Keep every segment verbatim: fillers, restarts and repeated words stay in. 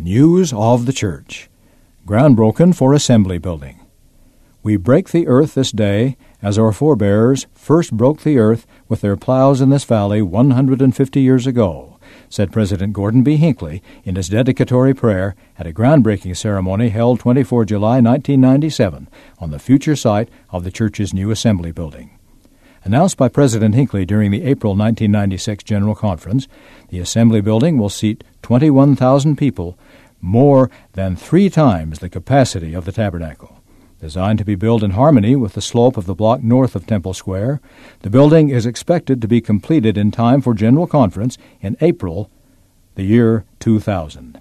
News of the Church. Ground broken for assembly building. We break the earth this day as our forebears first broke the earth with their plows in this valley one hundred fifty years ago, said President Gordon B. Hinckley in his dedicatory prayer at a groundbreaking ceremony held the twenty-fourth of July, nineteen ninety-seven, on the future site of the church's new assembly building. Announced by President Hinckley during the April nineteen ninety-six General Conference, the assembly building will seat twenty-one thousand people, more than three times the capacity of the tabernacle. Designed to be built in harmony with the slope of the block north of Temple Square, the building is expected to be completed in time for General Conference in April the year two thousand.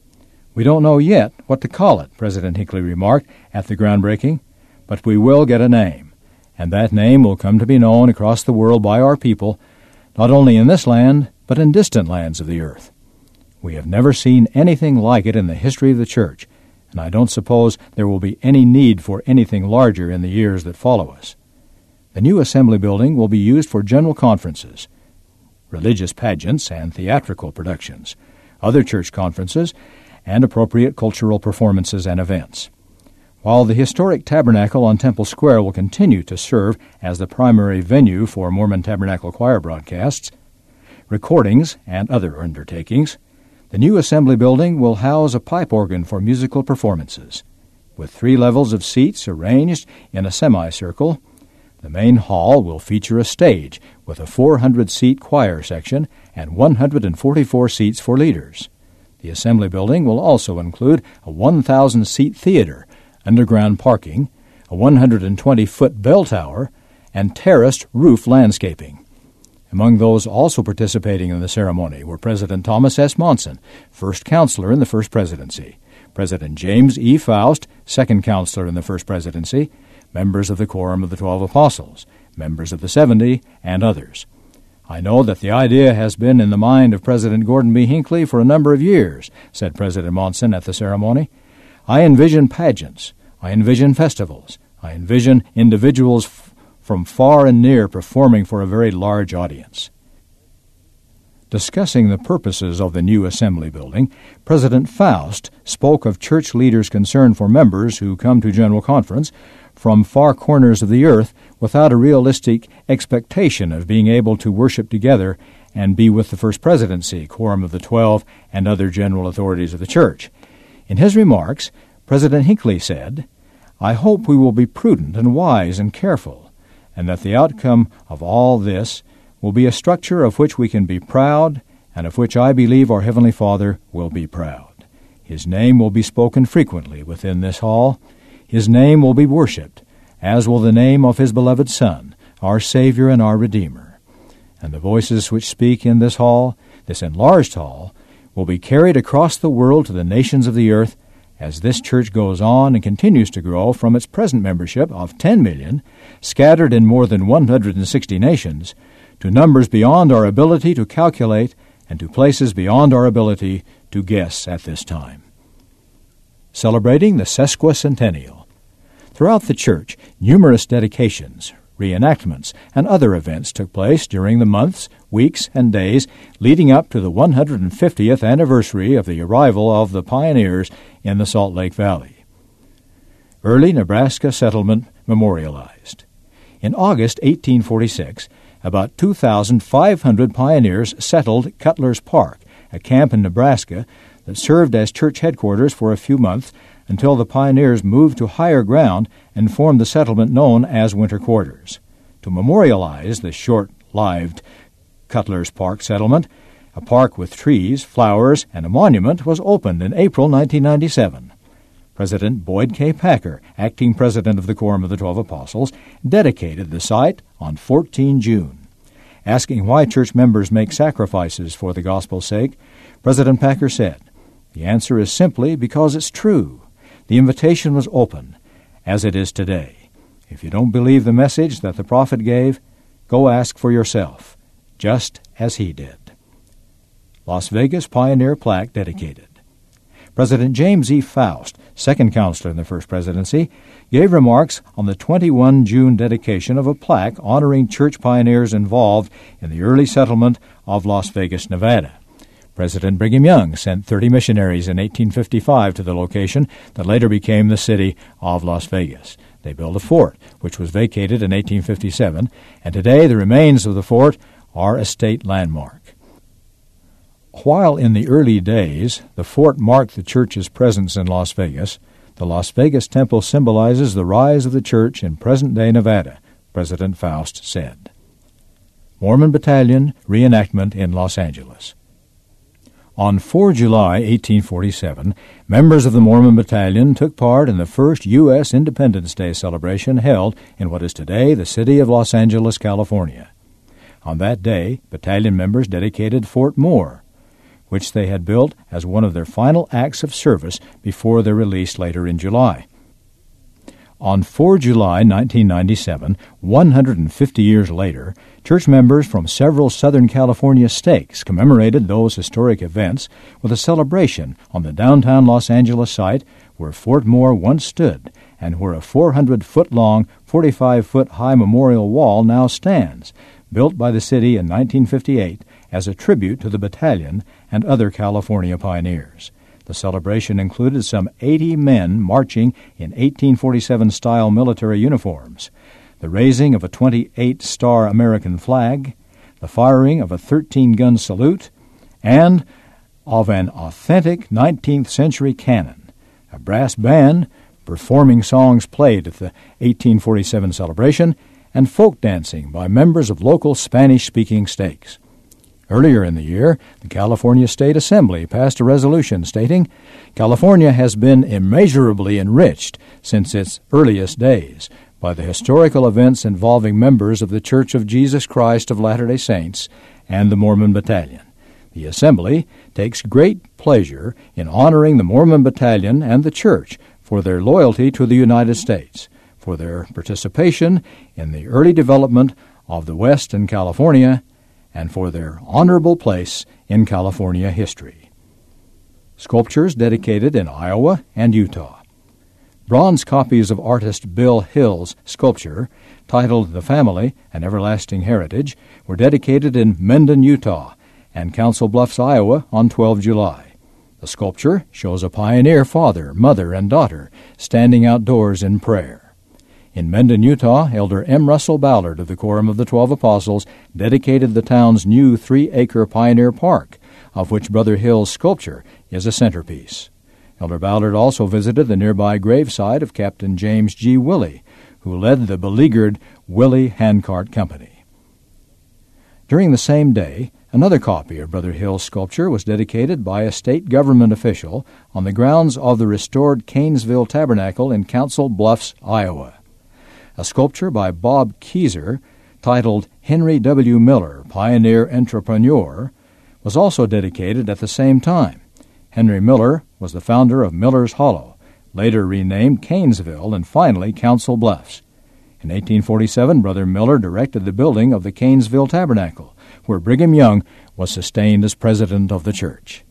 We don't know yet what to call it, President Hinckley remarked at the groundbreaking, but we will get a name, and that name will come to be known across the world by our people, not only in this land, but in distant lands of the earth. We have never seen anything like it in the history of the church, and I don't suppose there will be any need for anything larger in the years that follow us. The new assembly building will be used for general conferences, religious pageants and theatrical productions, other church conferences, and appropriate cultural performances and events. While the historic tabernacle on Temple Square will continue to serve as the primary venue for Mormon Tabernacle Choir broadcasts, recordings, and other undertakings, the new assembly building will house a pipe organ for musical performances. With three levels of seats arranged in a semicircle, the main hall will feature a stage with a four hundred seat choir section and one hundred forty-four seats for leaders. The assembly building will also include a one thousand seat theater, underground parking, a one hundred twenty foot bell tower, and terraced roof landscaping. Among those also participating in the ceremony were President Thomas S. Monson, first counselor in the First Presidency, President James E. Faust, second counselor in the First Presidency, members of the Quorum of the Twelve Apostles, members of the Seventy, and others. I know that the idea has been in the mind of President Gordon B. Hinckley for a number of years, said President Monson at the ceremony. I envision pageants. I envision festivals. I envision individuals f- from far and near performing for a very large audience. Discussing the purposes of the new assembly building, President Faust spoke of church leaders' concern for members who come to General Conference from far corners of the earth without a realistic expectation of being able to worship together and be with the First Presidency, Quorum of the Twelve, and other general authorities of the church. In his remarks, President Hinckley said, I hope we will be prudent and wise and careful, and that the outcome of all this will be a structure of which we can be proud, and of which I believe our Heavenly Father will be proud. His name will be spoken frequently within this hall. His name will be worshipped, as will the name of His beloved Son, our Savior and our Redeemer. And the voices which speak in this hall, this enlarged hall, will be carried across the world to the nations of the earth as this church goes on and continues to grow from its present membership of ten million, scattered in more than one hundred sixty nations, to numbers beyond our ability to calculate and to places beyond our ability to guess at this time. Celebrating the sesquicentennial. Throughout the church, numerous dedications, reenactments, and other events took place during the months, weeks, and days leading up to the one hundred fiftieth anniversary of the arrival of the pioneers in the Salt Lake Valley. Early Nebraska settlement memorialized. In August eighteen forty-six, about two thousand five hundred pioneers settled Cutler's Park, a camp in Nebraska that served as church headquarters for a few months until the pioneers moved to higher ground and formed the settlement known as Winter Quarters. To memorialize the short-lived Cutler's Park settlement, a park with trees, flowers, and a monument was opened in April nineteen ninety-seven. President Boyd K. Packer, acting president of the Quorum of the Twelve Apostles, dedicated the site on the fourteenth of June. Asking why church members make sacrifices for the gospel's sake, President Packer said, The answer is simply because it's true. The invitation was open, as it is today. If you don't believe the message that the prophet gave, go ask for yourself, just as he did. Las Vegas Pioneer Plaque dedicated. President James E. Faust, second counselor in the First Presidency, gave remarks on the twenty-first of June dedication of a plaque honoring church pioneers involved in the early settlement of Las Vegas, Nevada. President Brigham Young sent thirty missionaries in eighteen fifty-five to the location that later became the city of Las Vegas. They built a fort, which was vacated in eighteen fifty-seven, and today the remains of the fort are a state landmark. While in the early days the fort marked the church's presence in Las Vegas, the Las Vegas Temple symbolizes the rise of the church in present-day Nevada, President Faust said. Mormon Battalion reenactment in Los Angeles. On the fourth of July, eighteen forty-seven, members of the Mormon Battalion took part in the first U S Independence Day celebration held in what is today the city of Los Angeles, California. On that day, battalion members dedicated Fort Moore, which they had built as one of their final acts of service before their release later in July. On the fourth of July, nineteen ninety-seven, one hundred fifty years later, church members from several Southern California states commemorated those historic events with a celebration on the downtown Los Angeles site where Fort Moore once stood and where a four hundred foot long, forty-five foot high memorial wall now stands, built by the city in nineteen fifty-eight as a tribute to the battalion and other California pioneers. The celebration included some eighty men marching in eighteen forty-seven-style military uniforms, the raising of a twenty-eight star American flag, the firing of a thirteen-gun salute, and of an authentic nineteenth century cannon. A brass band performing songs played at the eighteen forty-seven celebration, and folk dancing by members of local Spanish-speaking states. Earlier in the year, the California State Assembly passed a resolution stating, "California has been immeasurably enriched since its earliest days by the historical events involving members of the Church of Jesus Christ of Latter-day Saints and the Mormon Battalion. The Assembly takes great pleasure in honoring the Mormon Battalion and the Church for their loyalty to the United States, for their participation in the early development of the West in California, and for their honorable place in California history." Sculptures dedicated in Iowa and Utah. Bronze copies of artist Bill Hill's sculpture, titled The Family, An Everlasting Heritage, were dedicated in Mendon, Utah, and Council Bluffs, Iowa, on the twelfth of July. The sculpture shows a pioneer father, mother, and daughter standing outdoors in prayer. In Mendon, Utah, Elder M. Russell Ballard of the Quorum of the Twelve Apostles dedicated the town's new three-acre pioneer park, of which Brother Hill's sculpture is a centerpiece. Elder Ballard also visited the nearby gravesite of Captain James G. Willey, who led the beleaguered Willey Handcart Company. During the same day, another copy of Brother Hill's sculpture was dedicated by a state government official on the grounds of the restored Canesville Tabernacle in Council Bluffs, Iowa. A sculpture by Bob Keyser, titled Henry W. Miller, Pioneer Entrepreneur, was also dedicated at the same time. Henry Miller was the founder of Miller's Hollow, later renamed Canesville and finally Council Bluffs. In eighteen forty-seven, Brother Miller directed the building of the Canesville Tabernacle, where Brigham Young was sustained as president of the church.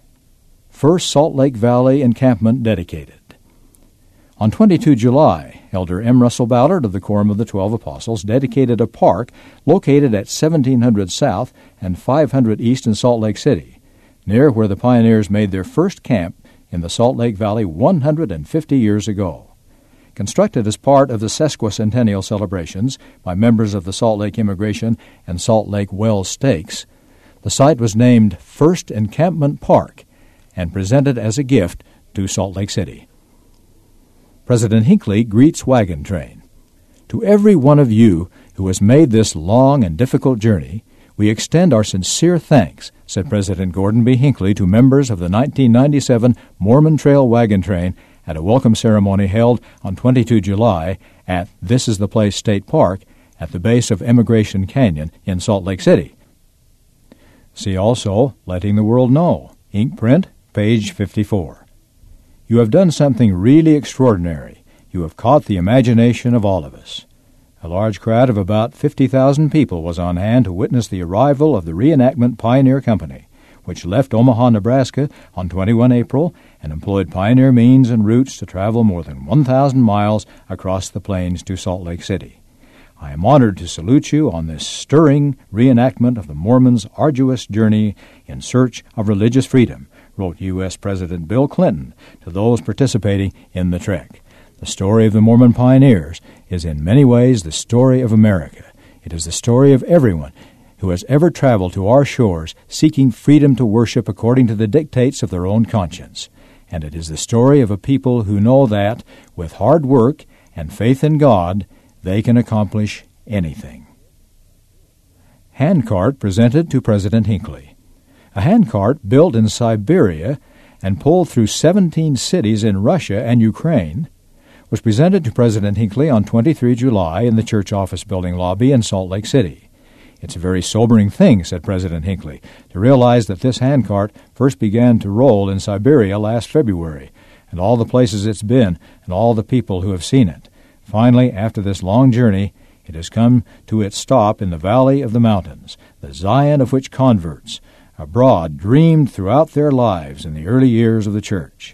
First Salt Lake Valley encampment dedicated. On the twenty-second of July, Elder M. Russell Ballard of the Quorum of the Twelve Apostles dedicated a park located at seventeen hundred South and five hundred East in Salt Lake City, near where the pioneers made their first camp in the Salt Lake Valley one hundred fifty years ago. Constructed as part of the sesquicentennial celebrations by members of the Salt Lake Immigration and Salt Lake Wells Stakes, the site was named First Encampment Park and presented as a gift to Salt Lake City. President Hinckley greets wagon train. To every one of you who has made this long and difficult journey, we extend our sincere thanks, said President Gordon B. Hinckley to members of the nineteen ninety-seven Mormon Trail Wagon Train at a welcome ceremony held on the twenty-second of July at This Is the Place State Park at the base of Emigration Canyon in Salt Lake City. See also Letting the World Know, ink print, page fifty-four. You have done something really extraordinary. You have caught the imagination of all of us. A large crowd of about fifty thousand people was on hand to witness the arrival of the Reenactment Pioneer Company, which left Omaha, Nebraska on the twenty-first of April and employed pioneer means and routes to travel more than one thousand miles across the plains to Salt Lake City. I am honored to salute you on this stirring reenactment of the Mormons' arduous journey in search of religious freedom, wrote U S President Bill Clinton to those participating in the trek. The story of the Mormon pioneers is in many ways the story of America. It is the story of everyone who has ever traveled to our shores seeking freedom to worship according to the dictates of their own conscience. And it is the story of a people who know that, with hard work and faith in God, they can accomplish anything. Handcart presented to President Hinckley. A handcart built in Siberia and pulled through seventeen cities in Russia and Ukraine was presented to President Hinckley on the twenty-third of July in the church office building lobby in Salt Lake City. It's a very sobering thing, said President Hinckley, to realize that this handcart first began to roll in Siberia last February, and all the places it's been and all the people who have seen it. Finally, after this long journey, it has come to its stop in the Valley of the Mountains, the Zion of which converts abroad dreamed throughout their lives in the early years of the church.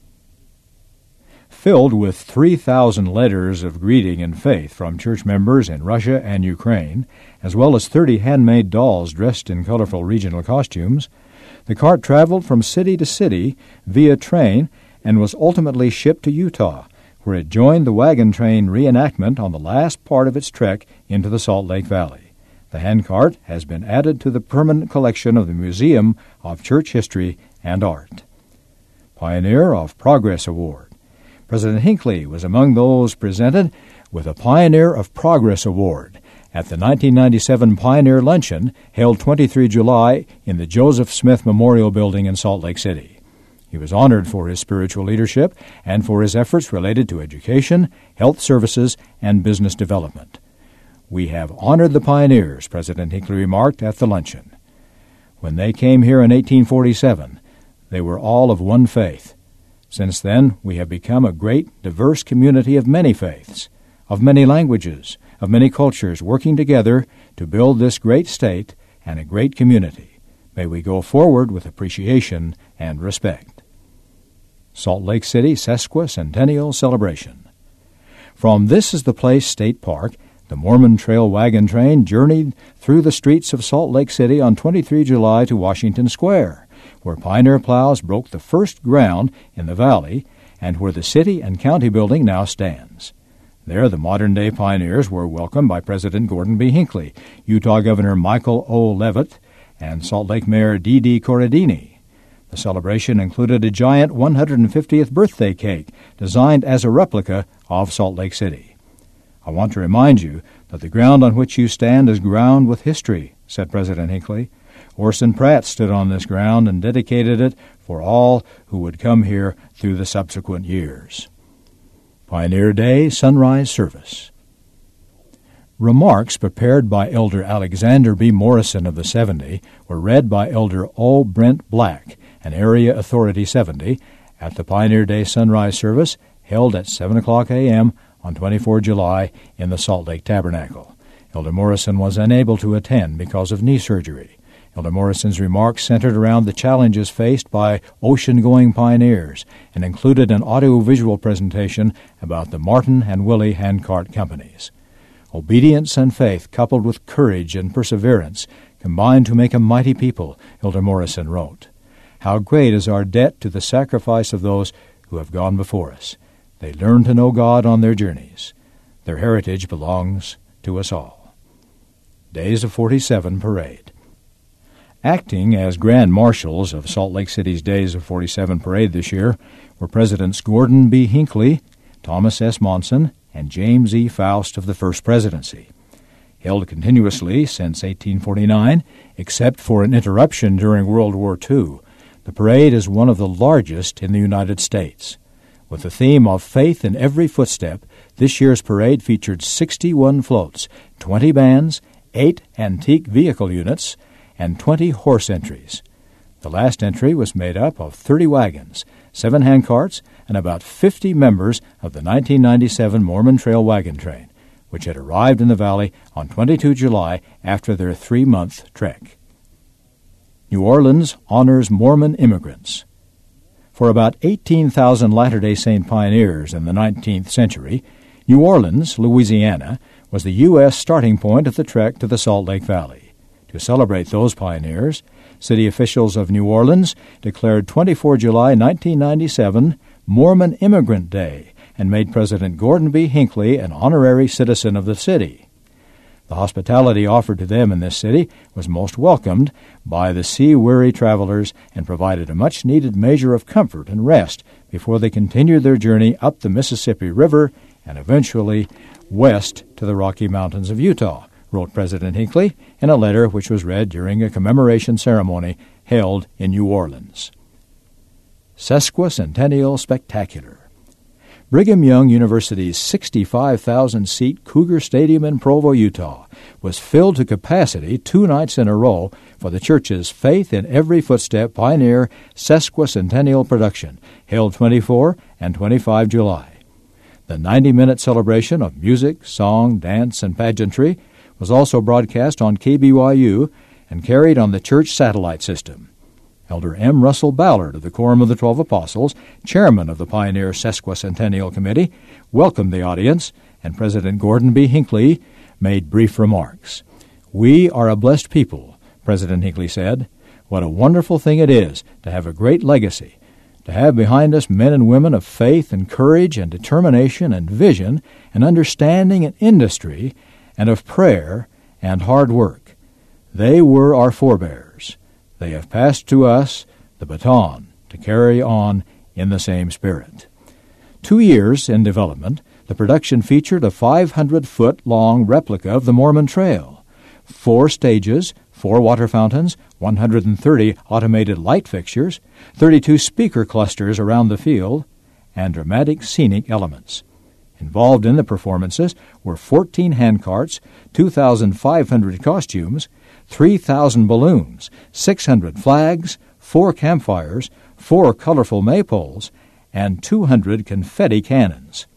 Filled with three thousand letters of greeting and faith from church members in Russia and Ukraine, as well as thirty handmade dolls dressed in colorful regional costumes, the cart traveled from city to city via train and was ultimately shipped to Utah, where it joined the wagon train reenactment on the last part of its trek into the Salt Lake Valley. The handcart has been added to the permanent collection of the Museum of Church History and Art. Pioneer of Progress Award. President Hinckley was among those presented with a Pioneer of Progress Award at the nineteen ninety-seven Pioneer Luncheon held the twenty-third of July in the Joseph Smith Memorial Building in Salt Lake City. He was honored for his spiritual leadership and for his efforts related to education, health services, and business development. We have honored the pioneers, President Hinckley remarked at the luncheon. When they came here in eighteen forty-seven, they were all of one faith. Since then, we have become a great, diverse community of many faiths, of many languages, of many cultures, working together to build this great state and a great community. May we go forward with appreciation and respect. Salt Lake City Sesquicentennial Celebration. From This Is the Place State Park, the Mormon Trail Wagon Train journeyed through the streets of Salt Lake City on the twenty-third of July to Washington Square, where pioneer plows broke the first ground in the valley and where the city and county building now stands. There, the modern-day pioneers were welcomed by President Gordon B. Hinckley, Utah Governor Michael O. Levitt, and Salt Lake Mayor D D Corradini. The celebration included a giant one hundred fiftieth birthday cake designed as a replica of Salt Lake City. I want to remind you that the ground on which you stand is ground with history, said President Hinckley. Orson Pratt stood on this ground and dedicated it for all who would come here through the subsequent years. Pioneer Day Sunrise Service. Remarks prepared by Elder Alexander B. Morrison of the seventy were read by Elder O. Brent Black, an Area Authority seventy, at the Pioneer Day Sunrise Service held at seven o'clock a.m. on the twenty-fourth of July in the Salt Lake Tabernacle. Elder Morrison was unable to attend because of knee surgery. Elder Morrison's remarks centered around the challenges faced by ocean-going pioneers and included an audio-visual presentation about the Martin and Willie handcart companies. Obedience and faith, coupled with courage and perseverance, combined to make a mighty people, Elder Morrison wrote. How great is our debt to the sacrifice of those who have gone before us. They learned to know God on their journeys. Their heritage belongs to us all. Days of forty-seven Parade. Acting as Grand Marshals of Salt Lake City's Days of forty-seven Parade this year were Presidents Gordon B. Hinckley, Thomas S. Monson, and James E. Faust of the First Presidency. Held continuously since eighteen forty-nine, except for an interruption during World War Two, the parade is one of the largest in the United States. With the theme of faith in every footstep, this year's parade featured sixty-one floats, twenty bands, eight antique vehicle units, and twenty horse entries. The last entry was made up of thirty wagons, seven handcarts, and about fifty members of the nineteen ninety-seven Mormon Trail Wagon Train, which had arrived in the valley on the twenty-second of July after their three-month trek. New Orleans honors Mormon immigrants. For about eighteen thousand Latter-day Saint pioneers in the nineteenth century, New Orleans, Louisiana, was the U S starting point of the trek to the Salt Lake Valley. To celebrate those pioneers, city officials of New Orleans declared the twenty-fourth of July, nineteen ninety-seven, Mormon Immigrant Day and made President Gordon B. Hinckley an honorary citizen of the city. The hospitality offered to them in this city was most welcomed by the sea-weary travelers and provided a much-needed measure of comfort and rest before they continued their journey up the Mississippi River and eventually west to the Rocky Mountains of Utah, wrote President Hinckley in a letter which was read during a commemoration ceremony held in New Orleans. Sesquicentennial Spectacular. Brigham Young University's sixty-five thousand seat Cougar Stadium in Provo, Utah, was filled to capacity two nights in a row for the church's Faith in Every Footstep Pioneer Sesquicentennial production, held the twenty-fourth and twenty-fifth of July. The ninety-minute celebration of music, song, dance, and pageantry was also broadcast on K B Y U and carried on the church satellite system. Elder M. Russell Ballard of the Quorum of the Twelve Apostles, chairman of the Pioneer Sesquicentennial Committee, welcomed the audience, and President Gordon B. Hinckley made brief remarks. "We are a blessed people," President Hinckley said. "What a wonderful thing it is to have a great legacy, to have behind us men and women of faith and courage and determination and vision and understanding and industry and of prayer and hard work. They were our forebears. They have passed to us the baton to carry on in the same spirit." Two years in development, the production featured a five hundred foot long replica of the Mormon Trail, four stages, four water fountains, one hundred thirty automated light fixtures, thirty-two speaker clusters around the field, and dramatic scenic elements. Involved in the performances were fourteen handcarts, two thousand five hundred costumes, three thousand balloons, six hundred flags, four campfires, four colorful maypoles, and two hundred confetti cannons.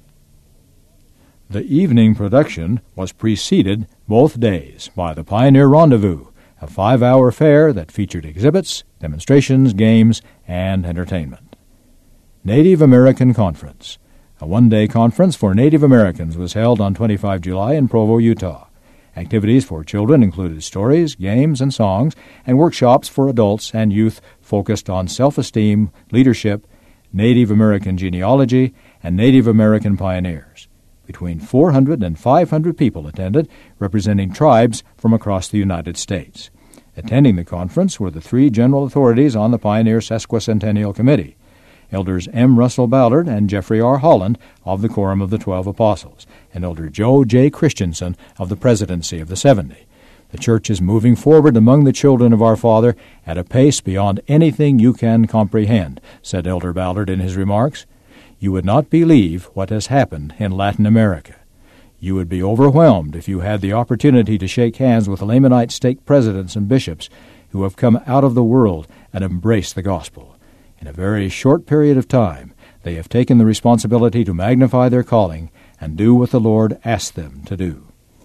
The evening production was preceded both days by the Pioneer Rendezvous, a five-hour fair that featured exhibits, demonstrations, games, and entertainment. Native American Conference. A one-day conference for Native Americans was held on the twenty-fifth of July in Provo, Utah. Activities for children included stories, games, and songs, and workshops for adults and youth focused on self-esteem, leadership, Native American genealogy, and Native American pioneers. Between four hundred and five hundred people attended, representing tribes from across the United States. Attending the conference were the three general authorities on the Pioneer Sesquicentennial Committee, Elders M. Russell Ballard and Jeffrey R. Holland of the Quorum of the Twelve Apostles, and Elder Joe J. Christensen of the Presidency of the Seventy. The church is moving forward among the children of our Father at a pace beyond anything you can comprehend, said Elder Ballard in his remarks. You would not believe what has happened in Latin America. You would be overwhelmed if you had the opportunity to shake hands with Lamanite stake presidents and bishops who have come out of the world and embraced the gospel. In a very short period of time, they have taken the responsibility to magnify their calling and do what the Lord asked them to do.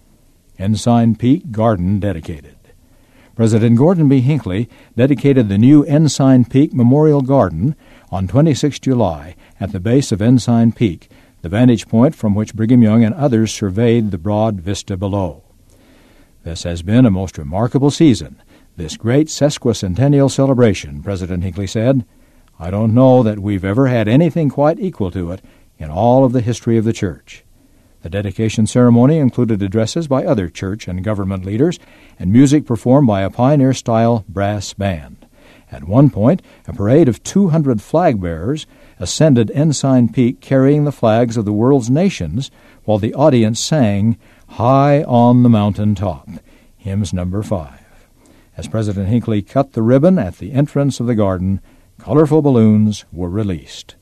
Ensign Peak Garden dedicated. President Gordon B. Hinckley dedicated the new Ensign Peak Memorial Garden on the twenty-sixth of July at the base of Ensign Peak, the vantage point from which Brigham Young and others surveyed the broad vista below. This has been a most remarkable season, this great sesquicentennial celebration, President Hinckley said. I don't know that we've ever had anything quite equal to it in all of the history of the church. The dedication ceremony included addresses by other church and government leaders and music performed by a pioneer-style brass band. At one point, a parade of two hundred flag bearers ascended Ensign Peak carrying the flags of the world's nations while the audience sang High on the Mountain Top, hymns number five. As President Hinckley cut the ribbon at the entrance of the garden, colorful balloons were released.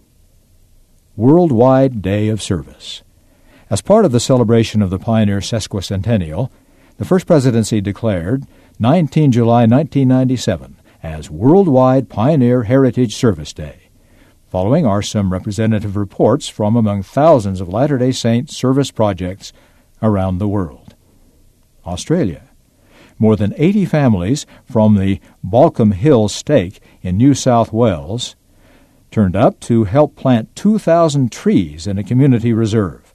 Worldwide Day of Service. As part of the celebration of the Pioneer Sesquicentennial, the First Presidency declared the nineteenth of July nineteen ninety-seven as Worldwide Pioneer Heritage Service Day. Following are some representative reports from among thousands of Latter-day Saint service projects around the world. Australia. More than eighty families from the Balcombe Hill Stake in New South Wales turned up to help plant two thousand trees in a community reserve.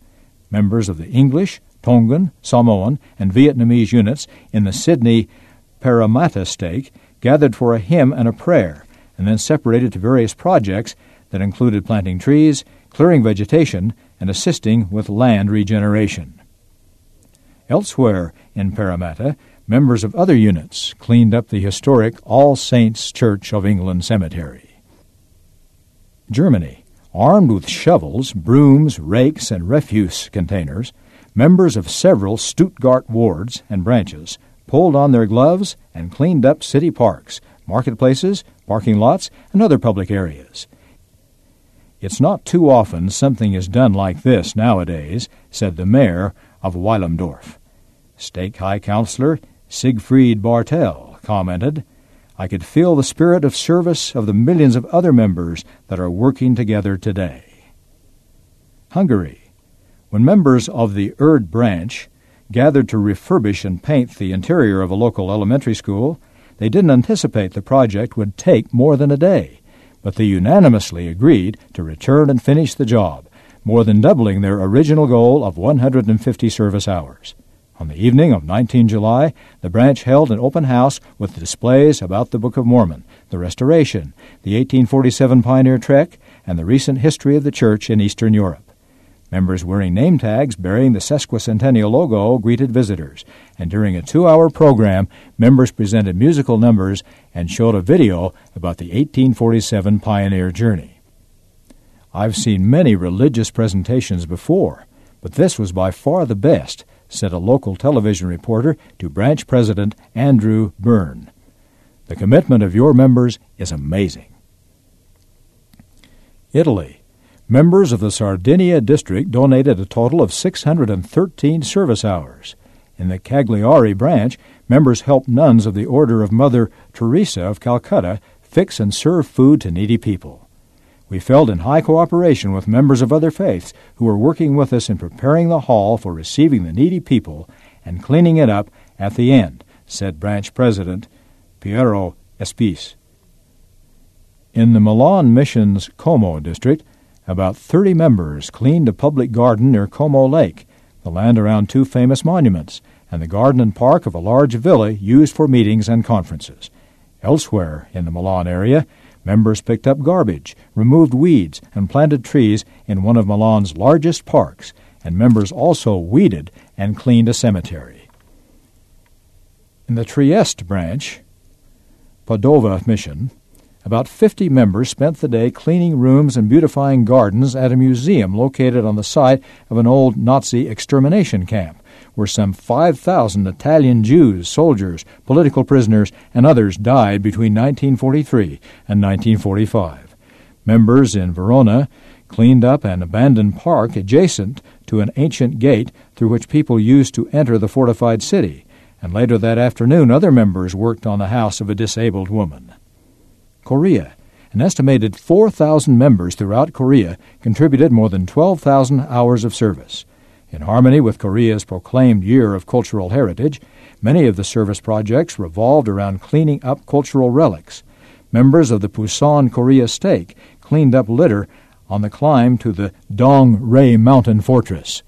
Members of the English, Tongan, Samoan, and Vietnamese units in the Sydney Parramatta stake gathered for a hymn and a prayer, and then separated to various projects that included planting trees, clearing vegetation, and assisting with land regeneration. Elsewhere in Parramatta, members of other units cleaned up the historic All Saints Church of England cemetery. Germany. Armed with shovels, brooms, rakes, and refuse containers, members of several Stuttgart wards and branches pulled on their gloves and cleaned up city parks, marketplaces, parking lots, and other public areas. It's not too often something is done like this nowadays, said the mayor of Weilemdorf. Stake High Councillor Siegfried Bartel commented, "I could feel the spirit of service of the millions of other members that are working together today." Hungary. When members of the Erd branch gathered to refurbish and paint the interior of a local elementary school, they didn't anticipate the project would take more than a day, but they unanimously agreed to return and finish the job, more than doubling their original goal of one hundred fifty service hours. On the evening of the nineteenth of July, the branch held an open house with displays about the Book of Mormon, the Restoration, the eighteen forty-seven Pioneer Trek, and the recent history of the Church in Eastern Europe. Members wearing name tags bearing the sesquicentennial logo greeted visitors, and during a two-hour program, members presented musical numbers and showed a video about the eighteen forty-seven Pioneer Journey. "I've seen many religious presentations before, but this was by far the best," said a local television reporter to branch president Andrew Byrne. "The commitment of your members is amazing." Italy. Members of the Sardinia district donated a total of six hundred thirteen service hours. In the Cagliari branch, members helped nuns of the Order of Mother Teresa of Calcutta fix and serve food to needy people. "We felt in high cooperation with members of other faiths who were working with us in preparing the hall for receiving the needy people and cleaning it up at the end," said branch president Piero Espis. In the Milan Mission's Como district, about thirty members cleaned a public garden near Como Lake, the land around two famous monuments, and the garden and park of a large villa used for meetings and conferences. Elsewhere in the Milan area, members picked up garbage, removed weeds, and planted trees in one of Milan's largest parks, and members also weeded and cleaned a cemetery. In the Trieste branch, Padova Mission, about fifty members spent the day cleaning rooms and beautifying gardens at a museum located on the site of an old Nazi extermination camp, where some five thousand Italian Jews, soldiers, political prisoners, and others died between nineteen forty-three and nineteen forty-five. Members in Verona cleaned up an abandoned park adjacent to an ancient gate through which people used to enter the fortified city, and later that afternoon other members worked on the house of a disabled woman. Korea. An estimated four thousand members throughout Korea contributed more than twelve thousand hours of service. In harmony with Korea's proclaimed Year of Cultural Heritage, many of the service projects revolved around cleaning up cultural relics. Members of the Pusan Korea Stake cleaned up litter on the climb to the Dong Rae Mountain Fortress.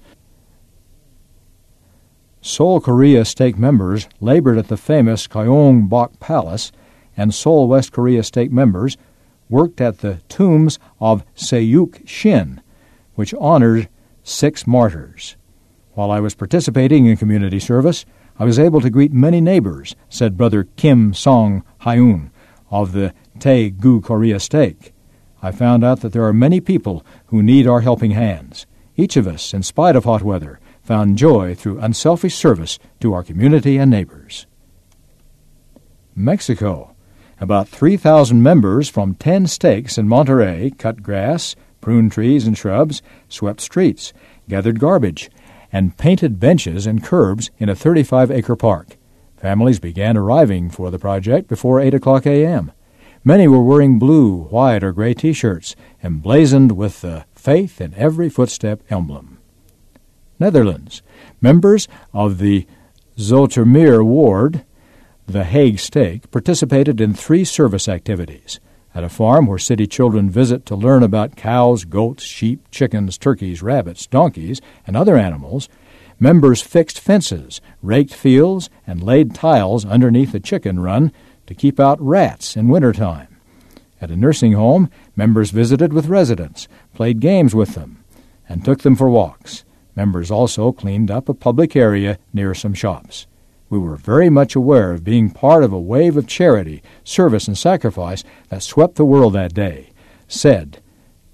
Seoul Korea Stake members labored at the famous Gyeongbok Palace, and Seoul West Korea Stake members worked at the tombs of Seok Shin, which honored six martyrs. While I was participating in community service, I was able to greet many neighbors, said Brother Kim Song Hyun of the Taegu Korea Stake. I found out that there are many people who need our helping hands. Each of us, in spite of hot weather, found joy through unselfish service to our community and neighbors. Mexico. About three thousand members from ten stakes in Monterey cut grass, pruned trees and shrubs, swept streets, gathered garbage, and painted benches and curbs in a thirty-five acre park. Families began arriving for the project before eight o'clock a m Many were wearing blue, white, or gray T-shirts, emblazoned with the Faith in Every Footstep emblem. Netherlands. Members of the Zoetermeer Ward, the Hague Stake, participated in three service activities. At a farm where city children visit to learn about cows, goats, sheep, chickens, turkeys, rabbits, donkeys, and other animals, members fixed fences, raked fields, and laid tiles underneath the chicken run to keep out rats in wintertime. At a nursing home, members visited with residents, played games with them, and took them for walks. Members also cleaned up a public area near some shops. We were very much aware of being part of a wave of charity, service, and sacrifice that swept the world that day, said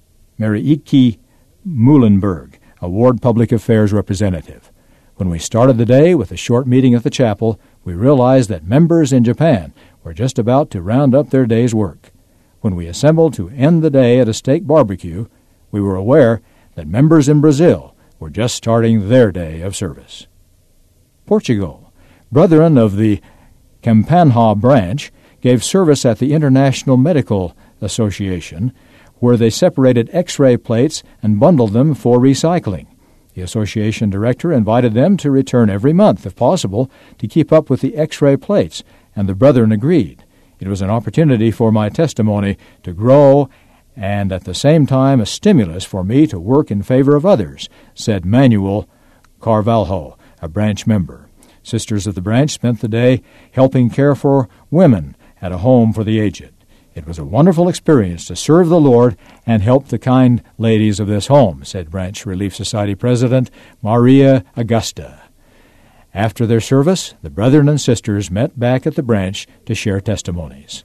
Marieke Muhlenberg, a Ward Public Affairs representative. When we started the day with a short meeting at the chapel, we realized that members in Japan were just about to round up their day's work. When we assembled to end the day at a steak barbecue, we were aware that members in Brazil were just starting their day of service. Portugal. Brethren of the Campanha branch gave service at the International Medical Association, where they separated X-ray plates and bundled them for recycling. The association director invited them to return every month, if possible, to keep up with the X-ray plates, and the brethren agreed. It was an opportunity for my testimony to grow and at the same time a stimulus for me to work in favor of others, said Manuel Carvalho, a branch member. Sisters of the branch spent the day helping care for women at a home for the aged. It was a wonderful experience to serve the Lord and help the kind ladies of this home, said Branch Relief Society President Maria Augusta. After their service, the brethren and sisters met back at the branch to share testimonies.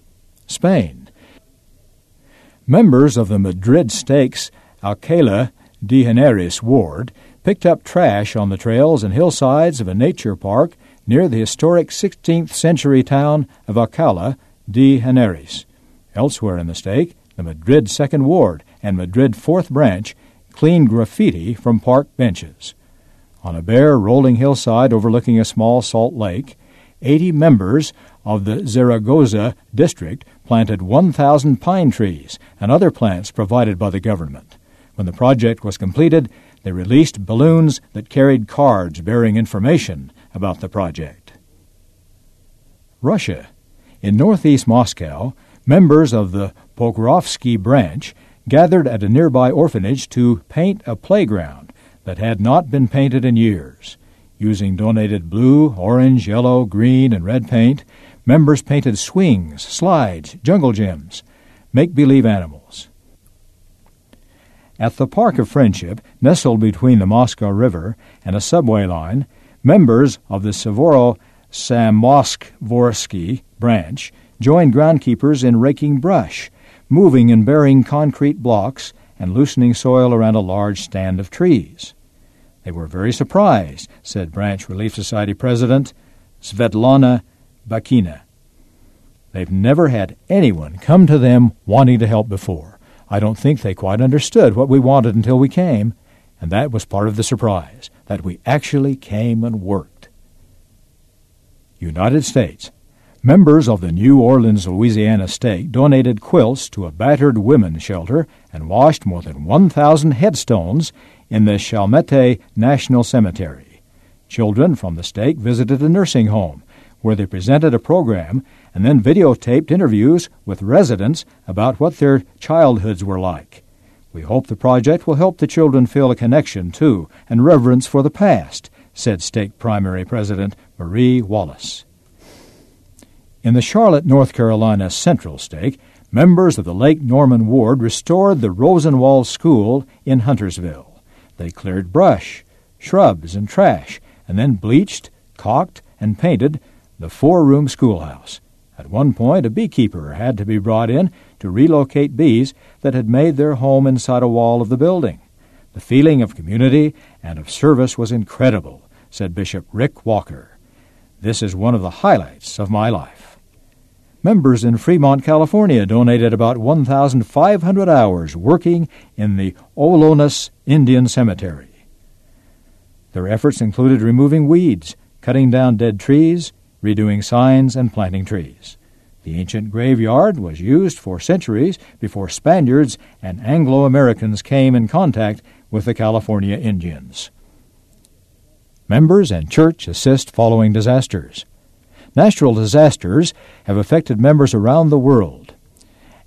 Spain. Members of the Madrid Stakes Alcalá de Henares ward picked up trash on the trails and hillsides of a nature park near the historic sixteenth century town of Alcalá de Henares. Elsewhere in the stake, the Madrid Second Ward and Madrid Fourth Branch cleaned graffiti from park benches. On a bare, rolling hillside overlooking a small salt lake, eighty members of the Zaragoza district planted one thousand pine trees and other plants provided by the government. When the project was completed, they released balloons that carried cards bearing information about the project. Russia. In northeast Moscow, members of the Pokrovsky branch gathered at a nearby orphanage to paint a playground that had not been painted in years. Using donated blue, orange, yellow, green, and red paint, members painted swings, slides, jungle gyms, make-believe animals. At the Park of Friendship, nestled between the Moscow River and a subway line, members of the Severo-Samoskvorsky branch joined groundkeepers in raking brush, moving and burying concrete blocks, and loosening soil around a large stand of trees. They were very surprised, said Branch Relief Society President Svetlana Bakina. They've never had anyone come to them wanting to help before. I don't think they quite understood what we wanted until we came, and that was part of the surprise, that we actually came and worked. United States. Members of the New Orleans, Louisiana stake donated quilts to a battered women's shelter and washed more than one thousand headstones in the Chalmette National Cemetery. Children from the stake visited a nursing home, where they presented a program and then videotaped interviews with residents about what their childhoods were like. We hope the project will help the children feel a connection to and reverence for the past, said Stake Primary President Marie Wallace. In the Charlotte, North Carolina Central Stake, members of the Lake Norman Ward restored the Rosenwald School in Huntersville. They cleared brush, shrubs, and trash, and then bleached, caulked, and painted the four-room schoolhouse. At one point, a beekeeper had to be brought in to relocate bees that had made their home inside a wall of the building. The feeling of community and of service was incredible, said Bishop Rick Walker. This is one of the highlights of my life. Members in Fremont, California donated about one thousand five hundred hours working in the Olonis Indian Cemetery. Their efforts included removing weeds, cutting down dead trees, redoing signs, and planting trees. The ancient graveyard was used for centuries before Spaniards and Anglo-Americans came in contact with the California Indians. Members and church assist following disasters. Natural disasters have affected members around the world.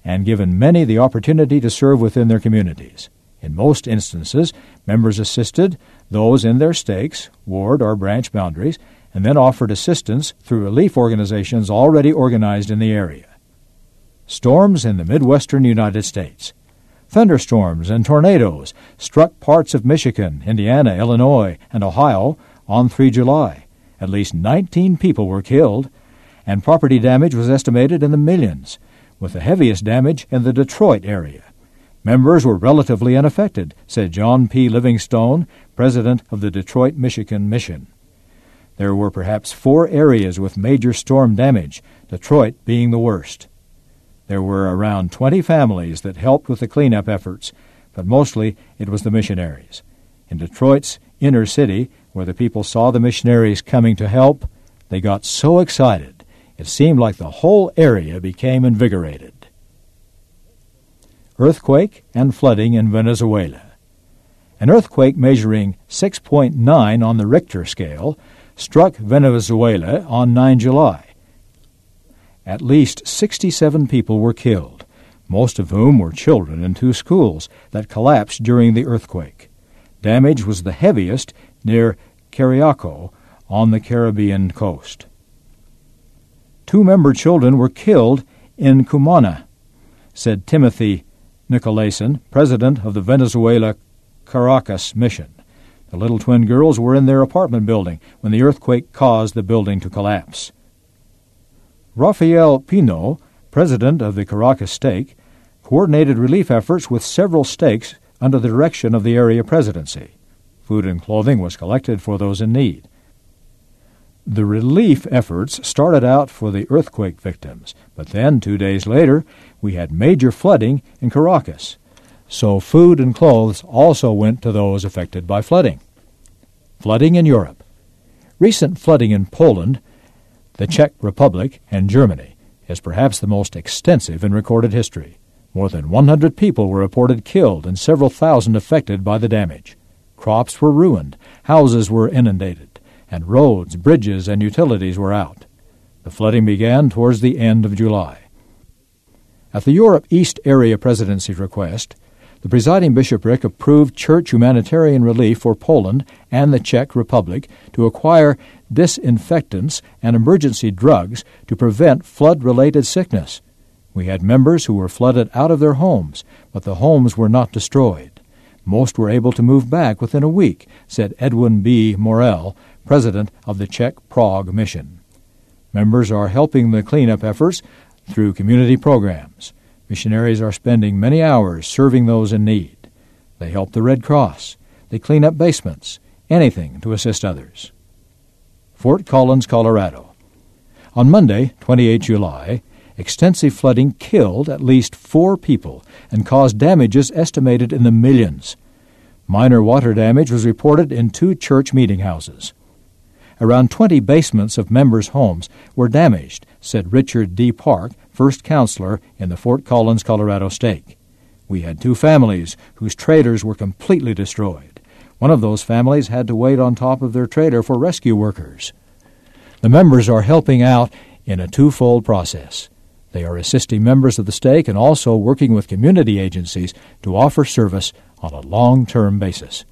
and given many the opportunity to serve within their communities. In most instances, members assisted those in their stakes, ward, or branch boundaries, and then offered assistance through relief organizations already organized in the area. Storms in the Midwestern United States. Thunderstorms and tornadoes struck parts of Michigan, Indiana, Illinois, and Ohio on the third of July. At least nineteen people were killed, and property damage was estimated in the millions, with the heaviest damage in the Detroit area. Members were relatively unaffected, said John P. Livingstone, president of the Detroit, Michigan Mission. There were perhaps four areas with major storm damage, Detroit being the worst. There were around twenty families that helped with the cleanup efforts, but mostly it was the missionaries. In Detroit's inner city, where the people saw the missionaries coming to help, they got so excited it seemed like the whole area became invigorated. Earthquake and flooding in Venezuela. An earthquake measuring six point nine on the Richter scale struck Venezuela on the ninth of July. At least sixty-seven people were killed, most of whom were children in two schools that collapsed during the earthquake. Damage was the heaviest near Cariaco on the Caribbean coast. Two member children were killed in Cumana, said Timothy Nicolason, president of the Venezuela Caracas mission. The little twin girls were in their apartment building when the earthquake caused the building to collapse. Rafael Pino, president of the Caracas stake, coordinated relief efforts with several stakes under the direction of the area presidency. Food and clothing was collected for those in need. The relief efforts started out for the earthquake victims, but then, two days later, we had major flooding in Caracas. So food and clothes also went to those affected by flooding. Flooding in Europe. Recent flooding in Poland, the Czech Republic, and Germany is perhaps the most extensive in recorded history. More than one hundred people were reported killed and several thousand affected by the damage. Crops were ruined, houses were inundated, and roads, bridges, and utilities were out. The flooding began towards the end of July. At the Europe East Area Presidency request, the presiding bishopric approved church humanitarian relief for Poland and the Czech Republic to acquire disinfectants and emergency drugs to prevent flood-related sickness. We had members who were flooded out of their homes, but the homes were not destroyed. Most were able to move back within a week, said Edwin B. Morel, president of the Czech Prague mission. Members are helping the cleanup efforts through community programs. Missionaries are spending many hours serving those in need. They help the Red Cross. They clean up basements, anything to assist others. Fort Collins, Colorado. On Monday, the twenty-eighth of July, extensive flooding killed at least four people and caused damages estimated in the millions. Minor water damage was reported in two church meeting houses. Around twenty basements of members' homes were damaged, said Richard D. Park, first counselor in the Fort Collins, Colorado stake. We had two families whose trailers were completely destroyed. One of those families had to wait on top of their trailer for rescue workers. The members are helping out in a twofold process. They are assisting members of the stake and also working with community agencies to offer service on a long-term basis.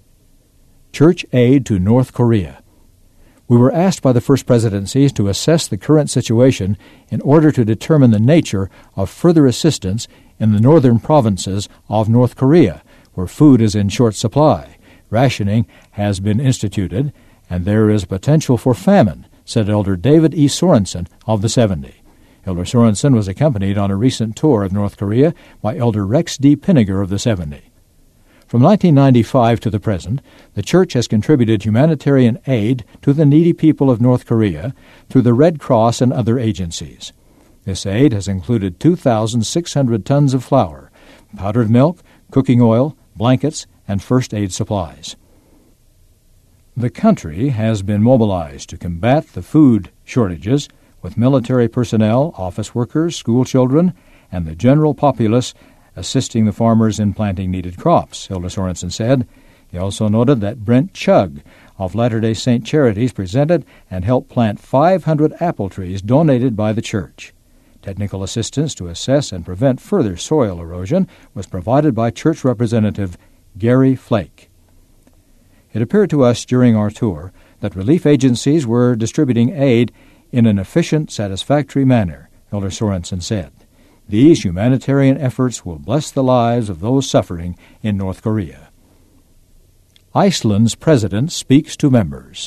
Church aid to North Korea. We were asked by the First Presidencies to assess the current situation in order to determine the nature of further assistance in the northern provinces of North Korea, where food is in short supply. Rationing has been instituted, and there is potential for famine, said Elder David E. Sorensen of the seventy. Elder Sorensen was accompanied on a recent tour of North Korea by Elder Rex D. Pinniger of the seventy. From nineteen ninety-five to the present, the Church has contributed humanitarian aid to the needy people of North Korea through the Red Cross and other agencies. This aid has included two thousand six hundred tons of flour, powdered milk, cooking oil, blankets, and first aid supplies. The country has been mobilized to combat the food shortages with military personnel, office workers, school children, and the general populace assisting the farmers in planting needed crops, Elder Sorensen said. He also noted that Brent Chugg of Latter-day Saint Charities presented and helped plant five hundred apple trees donated by the church. Technical assistance to assess and prevent further soil erosion was provided by Church Representative Gary Flake. It appeared to us during our tour that relief agencies were distributing aid in an efficient, satisfactory manner, Elder Sorensen said. These humanitarian efforts will bless the lives of those suffering in North Korea. Iceland's president speaks to members.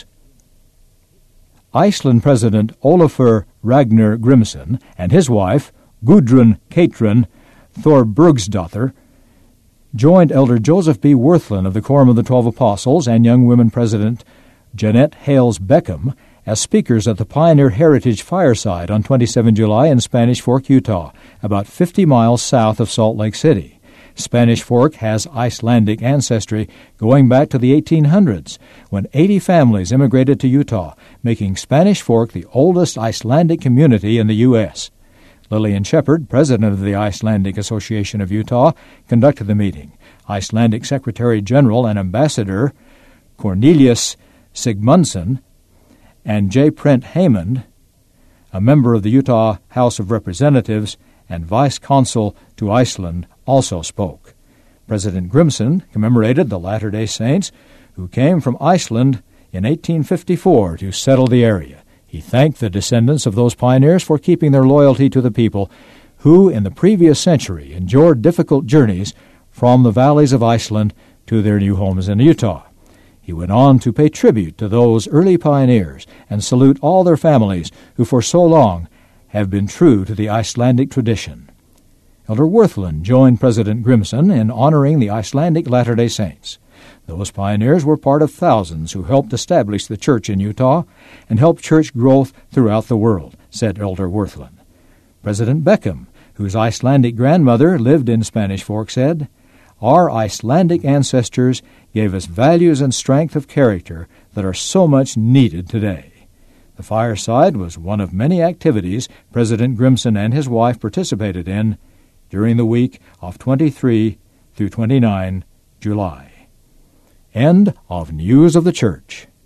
Iceland President Olafur Ragnar Grimsson and his wife, Gudrun Katrin Thorbergsdottir, joined Elder Joseph B. Worthlin of the Quorum of the Twelve Apostles and Young Women President Jeanette Hales Beckham as speakers at the Pioneer Heritage Fireside on the twenty-seventh of July in Spanish Fork, Utah, about fifty miles south of Salt Lake City. Spanish Fork has Icelandic ancestry going back to the eighteen hundreds, when eighty families immigrated to Utah, making Spanish Fork the oldest Icelandic community in the U S Lillian Shepard, president of the Icelandic Association of Utah, conducted the meeting. Icelandic Secretary General and Ambassador Cornelius Sigmundsson and J. Prent Haymond, a member of the Utah House of Representatives and vice consul to Iceland, also spoke. President Grimsson commemorated the Latter-day Saints who came from Iceland in eighteen fifty-four to settle the area. He thanked the descendants of those pioneers for keeping their loyalty to the people who, in the previous century, endured difficult journeys from the valleys of Iceland to their new homes in Utah. He went on to pay tribute to those early pioneers and salute all their families who for so long have been true to the Icelandic tradition. Elder Worthlin joined President Grimsson in honoring the Icelandic Latter-day Saints. Those pioneers were part of thousands who helped establish the church in Utah and helped church growth throughout the world, said Elder Worthlin. President Beckham, whose Icelandic grandmother lived in Spanish Fork, said, "Our Icelandic ancestors gave us values and strength of character that are so much needed today." The fireside was one of many activities President Grimsson and his wife participated in during the week of twenty-third through twenty-ninth of July. End of News of the Church.